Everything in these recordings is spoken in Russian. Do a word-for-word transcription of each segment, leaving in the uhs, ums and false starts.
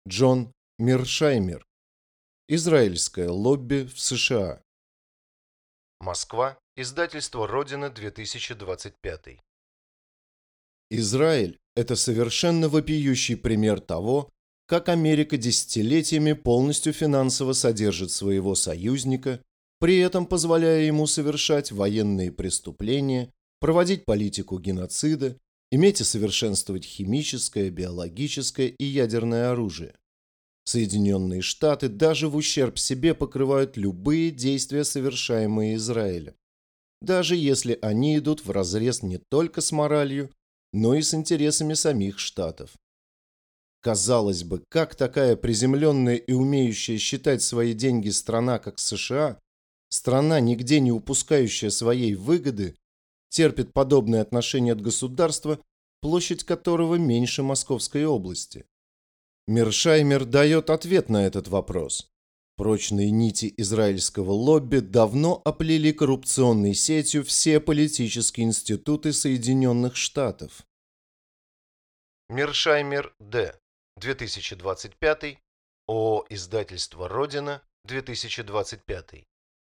Джон Миршаймер. Израильское лобби в США. Москва. Издательство «Родина», две тысячи двадцать пятый. Израиль– это совершенно вопиющий пример того, как Америка десятилетиями полностью финансово содержит своего союзника, при этом позволяя ему совершать военные преступления, проводить политику геноцида, иметь и совершенствовать химическое, биологическое и ядерное оружие. Соединенные Штаты даже в ущерб себе покрывают любые действия, совершаемые Израилем, даже если они идут вразрез не только с моралью, но и с интересами самих Штатов. Казалось бы, как такая приземленная и умеющая считать свои деньги страна, как США, страна, нигде не упускающая своей выгоды, терпит подобное отношение от государства, площадь которого меньше Московской области? Миршаймер дает ответ на этот вопрос. Прочные нити израильского лобби давно оплели коррупционной сетью все политические институты Соединенных Штатов. Миршаймер Д. две тысячи двадцать пятый. ООО «Издательство Родина», две тысячи двадцать пятый.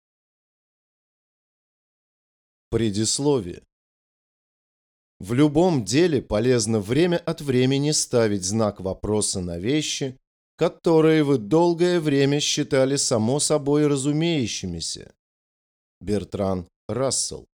Предисловие. В любом деле полезно время от времени ставить знак вопроса на вещи, которые вы долгое время считали само собой разумеющимися. Бертран Рассел.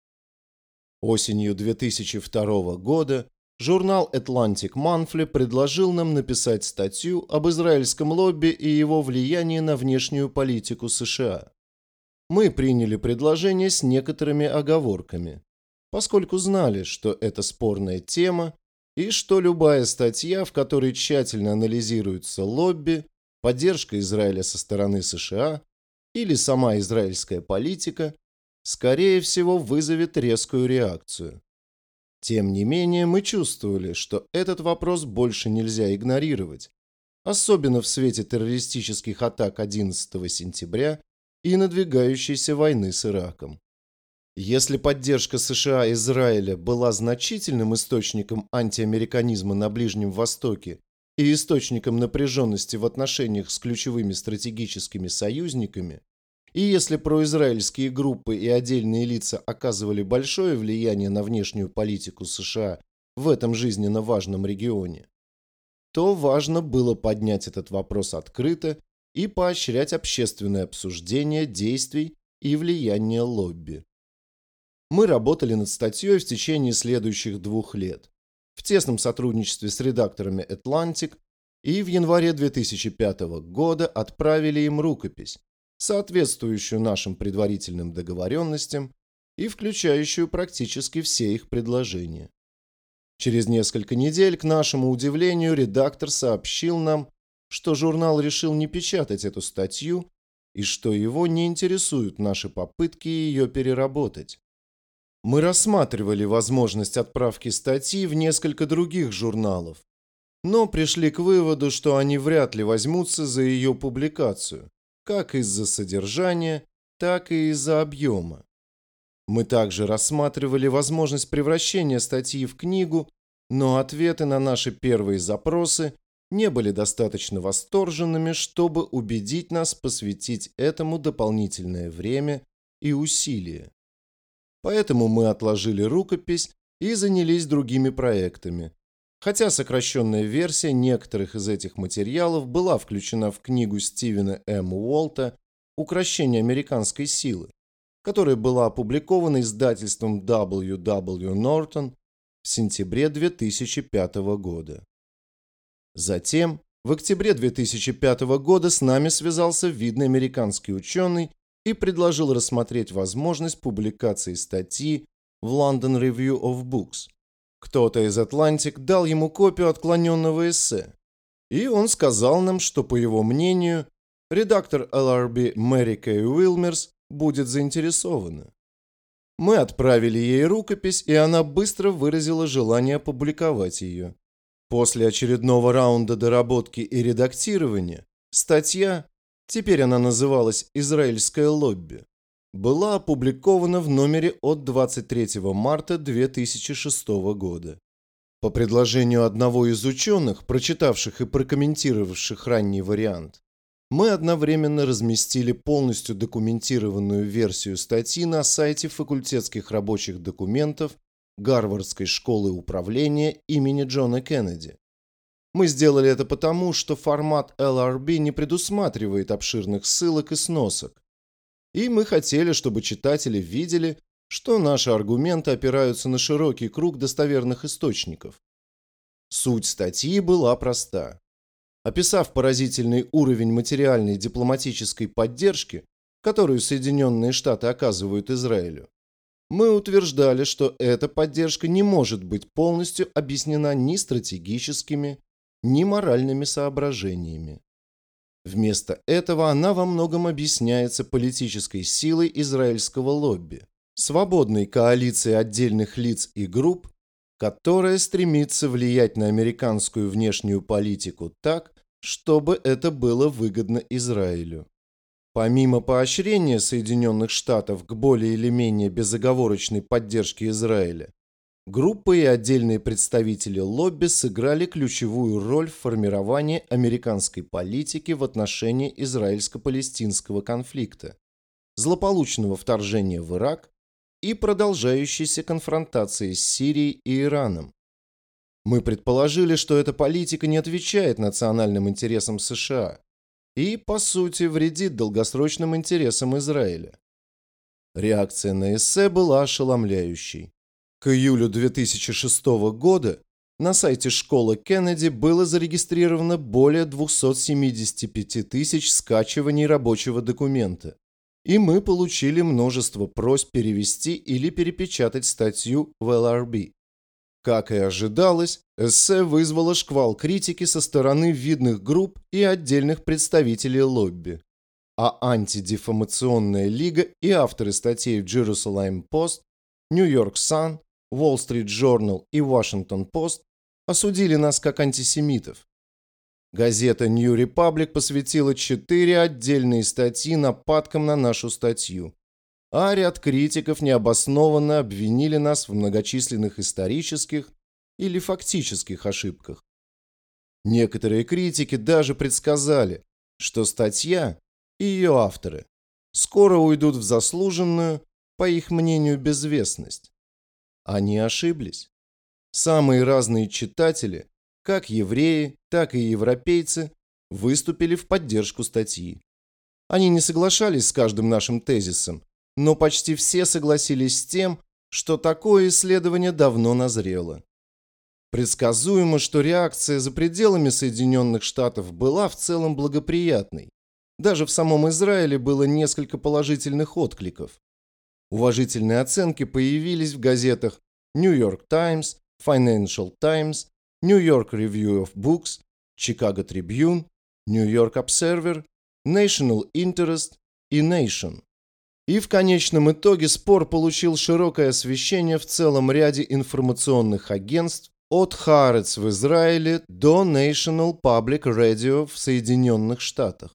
Осенью две тысячи второго года журнал Atlantic Monthly предложил нам написать статью об израильском лобби и его влиянии на внешнюю политику США. Мы приняли предложение с некоторыми оговорками, поскольку знали, что это спорная тема и что любая статья, в которой тщательно анализируется лобби, поддержка Израиля со стороны США или сама израильская политика, скорее всего, вызовет резкую реакцию. Тем не менее, мы чувствовали, что этот вопрос больше нельзя игнорировать, особенно в свете террористических атак одиннадцатого сентября и надвигающейся войны с Ираком. Если поддержка США Израиля была значительным источником антиамериканизма на Ближнем Востоке и источником напряженности в отношениях с ключевыми стратегическими союзниками, и если произраильские группы и отдельные лица оказывали большое влияние на внешнюю политику США в этом жизненно важном регионе, то важно было поднять этот вопрос открыто и поощрять общественное обсуждение действий и влияния лобби. Мы работали над статьей в течение следующих двух лет, в тесном сотрудничестве с редакторами Atlantic, и в январе две тысячи пятого года отправили им рукопись, соответствующую нашим предварительным договоренностям и включающую практически все их предложения. Через несколько недель, к нашему удивлению, редактор сообщил нам, что журнал решил не печатать эту статью и что его не интересуют наши попытки ее переработать. Мы рассматривали возможность отправки статьи в несколько других журналов, но пришли к выводу, что они вряд ли возьмутся за ее публикацию, как из-за содержания, так и из-за объема. Мы также рассматривали возможность превращения статьи в книгу, но ответы на наши первые запросы не были достаточно восторженными, чтобы убедить нас посвятить этому дополнительное время и усилия. Поэтому мы отложили рукопись и занялись другими проектами, хотя сокращенная версия некоторых из этих материалов была включена в книгу Стивена М. Уолта «Укрощение американской силы», которая была опубликована издательством дабл ю дабл ю Norton в сентябре две тысячи пятого года. Затем, в октябре две тысячи пятого года с нами связался видный американский ученый и предложил рассмотреть возможность публикации статьи в London Review of Books. Кто-то из Atlantic дал ему копию отклоненного эссе, и он сказал нам, что, по его мнению, редактор эл ар би Мэри Кей Уилмерс будет заинтересована. Мы отправили ей рукопись, и она быстро выразила желание опубликовать ее. После очередного раунда доработки и редактирования статья, теперь она называлась «Израильское лобби», была опубликована в номере от двадцать третьего марта две тысячи шестого года. По предложению одного из ученых, прочитавших и прокомментировавших ранний вариант, мы одновременно разместили полностью документированную версию статьи на сайте факультетских рабочих документов Гарвардской школы управления имени Джона Кеннеди. Мы сделали это потому, что формат эл ар би не предусматривает обширных ссылок и сносок. И мы хотели, чтобы читатели видели, что наши аргументы опираются на широкий круг достоверных источников. Суть статьи была проста. Описав поразительный уровень материальной дипломатической поддержки, которую Соединенные Штаты оказывают Израилю, мы утверждали, что эта поддержка не может быть полностью объяснена ни стратегическими, ни моральными соображениями. Вместо этого она во многом объясняется политической силой израильского лобби, свободной коалицией отдельных лиц и групп, которая стремится влиять на американскую внешнюю политику так, чтобы это было выгодно Израилю. Помимо поощрения Соединенных Штатов к более или менее безоговорочной поддержке Израиля, группы и отдельные представители лобби сыграли ключевую роль в формировании американской политики в отношении израильско-палестинского конфликта, злополучного вторжения в Ирак и продолжающейся конфронтации с Сирией и Ираном. Мы предположили, что эта политика не отвечает национальным интересам США и, по сути, вредит долгосрочным интересам Израиля. Реакция на эссе была ошеломляющей. К июлю две тысячи шестого года на сайте школы Кеннеди было зарегистрировано более двухсот семидесяти пяти тысяч скачиваний рабочего документа, и мы получили множество просьб перевести или перепечатать статью в эл ар би. Как и ожидалось, эссе вызвало шквал критики со стороны видных групп и отдельных представителей лобби, а антидефамационная лига и авторы статей в Jerusalem Post, New York Sun, Wall Street Journal и Washington Post осудили нас как антисемитов. Газета New Republic посвятила четыре отдельные статьи нападкам на нашу статью, а ряд критиков необоснованно обвинили нас в многочисленных исторических или фактических ошибках. Некоторые критики даже предсказали, что статья и ее авторы скоро уйдут в заслуженную, по их мнению, безвестность. Они ошиблись. Самые разные читатели, как евреи, так и европейцы, выступили в поддержку статьи. Они не соглашались с каждым нашим тезисом, но почти все согласились с тем, что такое исследование давно назрело. Предсказуемо, что реакция за пределами Соединенных Штатов была в целом благоприятной. Даже в самом Израиле было несколько положительных откликов. Уважительные оценки появились в газетах New York Times, Financial Times, New York Review of Books, Chicago Tribune, New York Observer, National Interest и Nation. И в конечном итоге спор получил широкое освещение в целом ряде информационных агентств от Haaretz в Израиле до National Public Radio в Соединенных Штатах.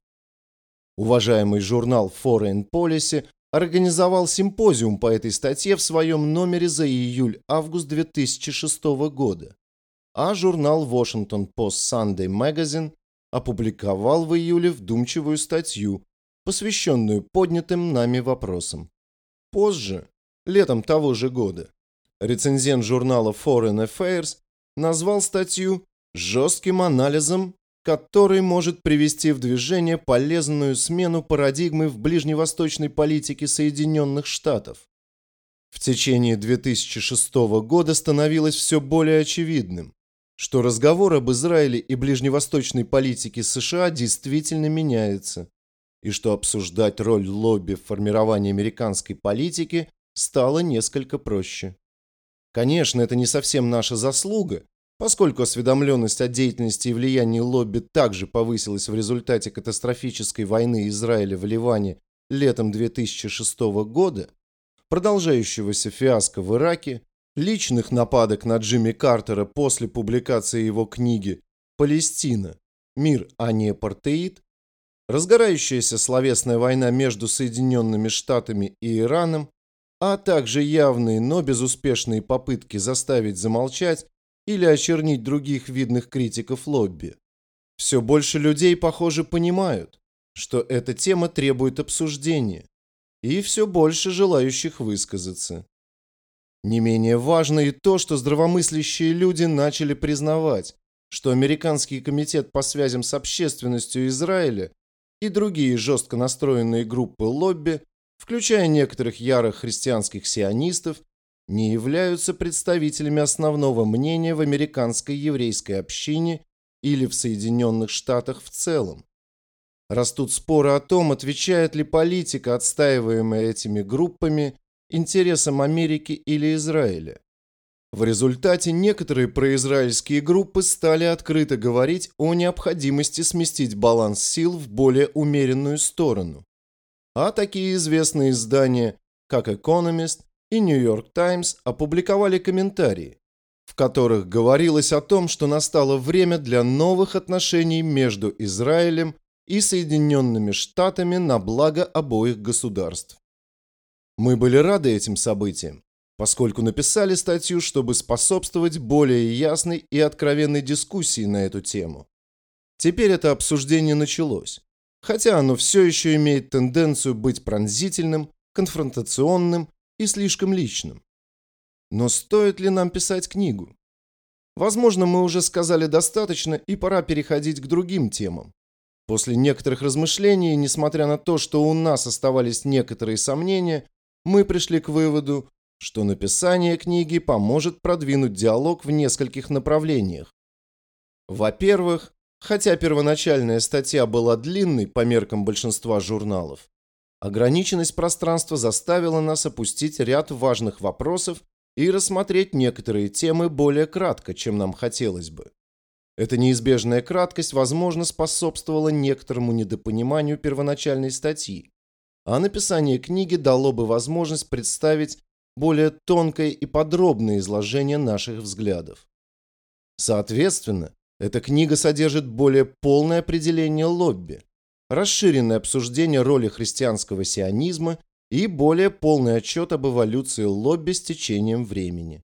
Уважаемый журнал Foreign Policy организовал симпозиум по этой статье в своем номере за июль-август две тысячи шестого года, а журнал Washington Post Sunday Magazine опубликовал в июле вдумчивую статью, посвященную поднятым нами вопросам. Позже, летом того же года, рецензент журнала Foreign Affairs назвал статью жестким анализом, который может привести в движение полезную смену парадигмы в ближневосточной политике Соединенных Штатов. В течение две тысячи шестого года становилось все более очевидным, что разговор об Израиле и ближневосточной политике США действительно меняется, и что обсуждать роль лобби в формировании американской политики стало несколько проще. Конечно, это не совсем наша заслуга, поскольку осведомленность о деятельности и влиянии лобби также повысилась в результате катастрофической войны Израиля в Ливане летом две тысячи шестого года, продолжающегося фиаско в Ираке, личных нападок на Джимми Картера после публикации его книги «Палестина. Мир, а не апартеид», разгорающаяся словесная война между Соединенными Штатами и Ираном, а также явные, но безуспешные попытки заставить замолчать или очернить других видных критиков лобби. Все больше людей, похоже, понимают, что эта тема требует обсуждения, и все больше желающих высказаться. Не менее важно и то, что здравомыслящие люди начали признавать, что Американский комитет по связям с общественностью Израиля и другие жестко настроенные группы лобби, включая некоторых ярых христианских сионистов, не являются представителями основного мнения в американской еврейской общине или в Соединенных Штатах в целом. Растут споры о том, отвечает ли политика, отстаиваемая этими группами, интересам Америки или Израиля. В результате некоторые произраильские группы стали открыто говорить о необходимости сместить баланс сил в более умеренную сторону. А такие известные издания, как Economist и New York Times, опубликовали комментарии, в которых говорилось о том, что настало время для новых отношений между Израилем и Соединенными Штатами на благо обоих государств. Мы были рады этим событиям, поскольку написали статью, чтобы способствовать более ясной и откровенной дискуссии на эту тему. Теперь это обсуждение началось, хотя оно все еще имеет тенденцию быть пронзительным, конфронтационным и слишком личным. Но стоит ли нам писать книгу? Возможно, мы уже сказали достаточно, и пора переходить к другим темам. После некоторых размышлений, несмотря на то, что у нас оставались некоторые сомнения, мы пришли к выводу, что написание книги поможет продвинуть диалог в нескольких направлениях. Во-первых, хотя первоначальная статья была длинной по меркам большинства журналов, ограниченность пространства заставила нас опустить ряд важных вопросов и рассмотреть некоторые темы более кратко, чем нам хотелось бы. Эта неизбежная краткость, возможно, способствовала некоторому недопониманию первоначальной статьи, а написание книги дало бы возможность представить более тонкое и подробное изложение наших взглядов. Соответственно, эта книга содержит более полное определение лобби, расширенное обсуждение роли христианского сионизма и более полный отчет об эволюции лобби с течением времени.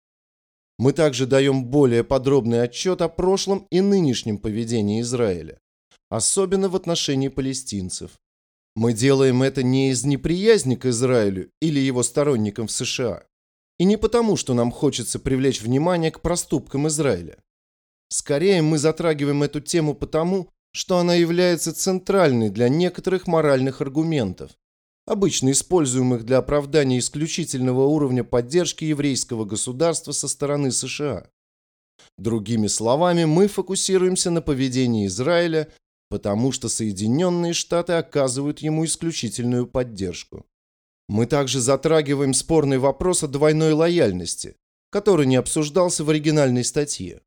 Мы также даем более подробный отчет о прошлом и нынешнем поведении Израиля, особенно в отношении палестинцев. Мы делаем это не из неприязни к Израилю или его сторонникам в США, и не потому, что нам хочется привлечь внимание к проступкам Израиля. Скорее, мы затрагиваем эту тему потому, что она является центральной для некоторых моральных аргументов, обычно используемых для оправдания исключительного уровня поддержки еврейского государства со стороны США. Другими словами, мы фокусируемся на поведении Израиля, потому что Соединенные Штаты оказывают ему исключительную поддержку. Мы также затрагиваем спорный вопрос о двойной лояльности, который не обсуждался в оригинальной статье.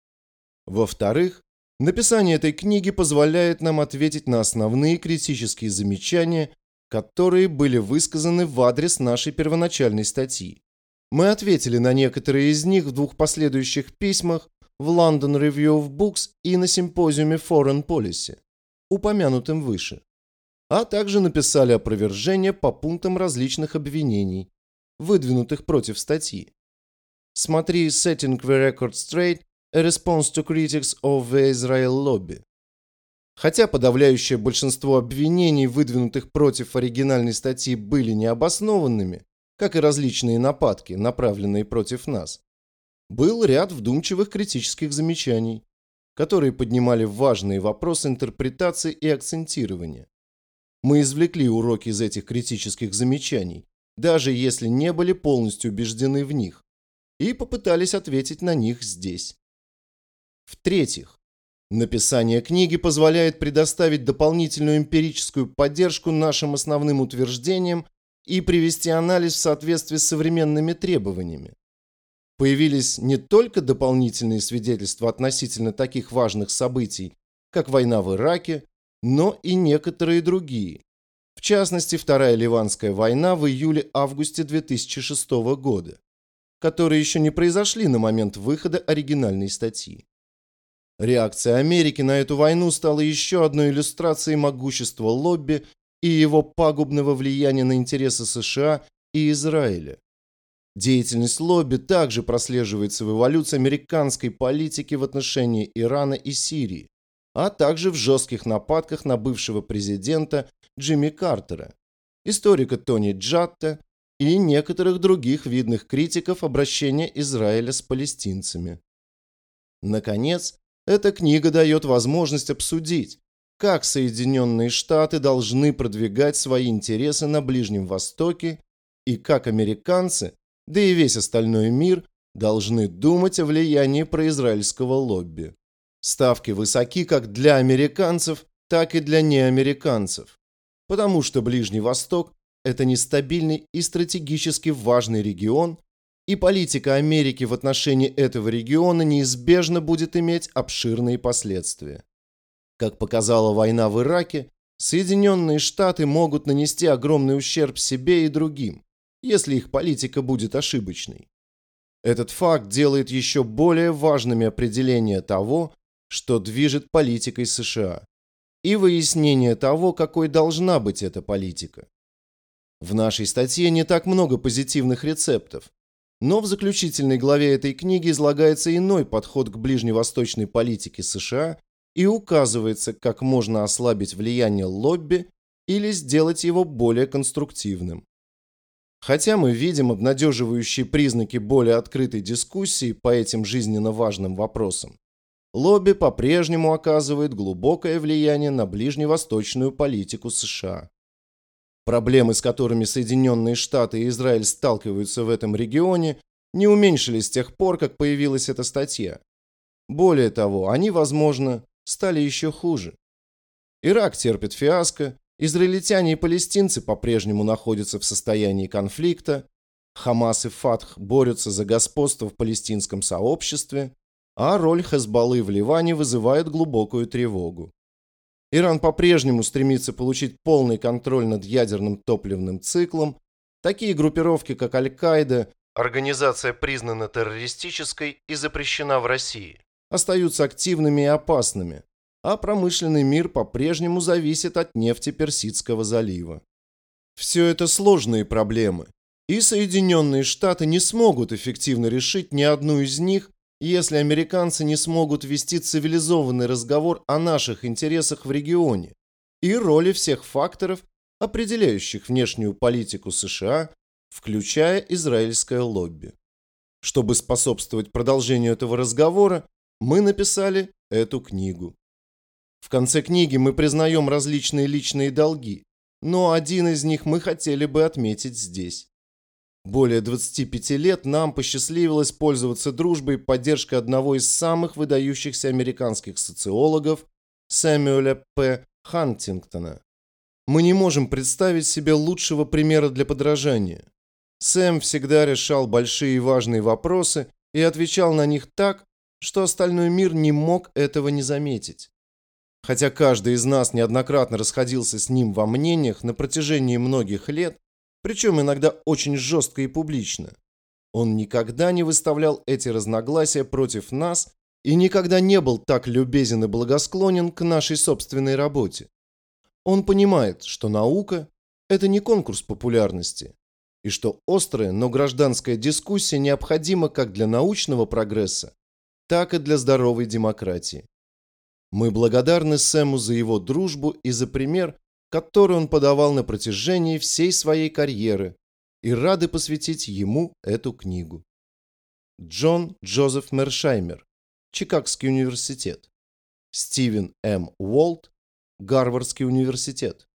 Во-вторых, написание этой книги позволяет нам ответить на основные критические замечания, которые были высказаны в адрес нашей первоначальной статьи. Мы ответили на некоторые из них в двух последующих письмах в London Review of Books и на симпозиуме Foreign Policy, упомянутым выше, а также написали опровержение по пунктам различных обвинений, выдвинутых против статьи. Смотри Setting the Record Straight – A Response to Critics of the Israel Lobby. Хотя подавляющее большинство обвинений, выдвинутых против оригинальной статьи, были необоснованными, как и различные нападки, направленные против нас, был ряд вдумчивых критических замечаний, которые поднимали важные вопросы интерпретации и акцентирования. Мы извлекли уроки из этих критических замечаний, даже если не были полностью убеждены в них, и попытались ответить на них здесь. В-третьих, написание книги позволяет предоставить дополнительную эмпирическую поддержку нашим основным утверждениям и привести анализ в соответствии с современными требованиями. Появились не только дополнительные свидетельства относительно таких важных событий, как война в Ираке, но и некоторые другие. В частности, Вторая Ливанская война в июле-августе две тысячи шестого года, которые еще не произошли на момент выхода оригинальной статьи. Реакция Америки на эту войну стала еще одной иллюстрацией могущества лобби и его пагубного влияния на интересы США и Израиля. Деятельность лобби также прослеживается в эволюции американской политики в отношении Ирана и Сирии, а также в жестких нападках на бывшего президента Джимми Картера, историка Тони Джатта и некоторых других видных критиков обращения Израиля с палестинцами. Наконец, эта книга дает возможность обсудить, как Соединенные Штаты должны продвигать свои интересы на Ближнем Востоке и как американцы, да и весь остальной мир, должны думать о влиянии произраильского лобби. Ставки высоки как для американцев, так и для неамериканцев, потому что Ближний Восток – это нестабильный и стратегически важный регион, и политика Америки в отношении этого региона неизбежно будет иметь обширные последствия. Как показала война в Ираке, Соединенные Штаты могут нанести огромный ущерб себе и другим, если их политика будет ошибочной. Этот факт делает еще более важными определения того, что движет политикой США, и выяснение того, какой должна быть эта политика. В нашей статье не так много позитивных рецептов, но в заключительной главе этой книги излагается иной подход к ближневосточной политике США и указывается, как можно ослабить влияние лобби или сделать его более конструктивным. Хотя мы видим обнадеживающие признаки более открытой дискуссии по этим жизненно важным вопросам, лобби по-прежнему оказывает глубокое влияние на ближневосточную политику США. Проблемы, с которыми Соединенные Штаты и Израиль сталкиваются в этом регионе, не уменьшились с тех пор, как появилась эта статья. Более того, они, возможно, стали еще хуже. Ирак терпит фиаско, израильтяне и палестинцы по-прежнему находятся в состоянии конфликта, Хамас и Фатх борются за господство в палестинском сообществе, а роль Хезболлы в Ливане вызывает глубокую тревогу. Иран по-прежнему стремится получить полный контроль над ядерным топливным циклом. Такие группировки, как Аль-Каида, Организация признана террористической и запрещена в России, остаются активными и опасными, а промышленный мир по-прежнему зависит от нефти Персидского залива. Все это сложные проблемы, и Соединенные Штаты не смогут эффективно решить ни одну из них, если американцы не смогут вести цивилизованный разговор о наших интересах в регионе и роли всех факторов, определяющих внешнюю политику США, включая израильское лобби. Чтобы способствовать продолжению этого разговора, мы написали эту книгу. В конце книги мы признаем различные личные долги, но один из них мы хотели бы отметить здесь. Более двадцати пяти лет нам посчастливилось пользоваться дружбой и поддержкой одного из самых выдающихся американских социологов Сэмюэля П. Хантингтона. Мы не можем представить себе лучшего примера для подражания. Сэм всегда решал большие и важные вопросы и отвечал на них так, что остальной мир не мог этого не заметить. Хотя каждый из нас неоднократно расходился с ним во мнениях на протяжении многих лет, причем иногда очень жестко и публично, он никогда не выставлял эти разногласия против нас и никогда не был так любезен и благосклонен к нашей собственной работе. Он понимает, что наука – это не конкурс популярности, и что острая, но гражданская дискуссия необходима как для научного прогресса, так и для здоровой демократии. Мы благодарны Сэму за его дружбу и за пример, который он подавал на протяжении всей своей карьеры, и рады посвятить ему эту книгу. Джон Джозеф Мершаймер, Чикагский университет. Стивен М. Уолт, Гарвардский университет.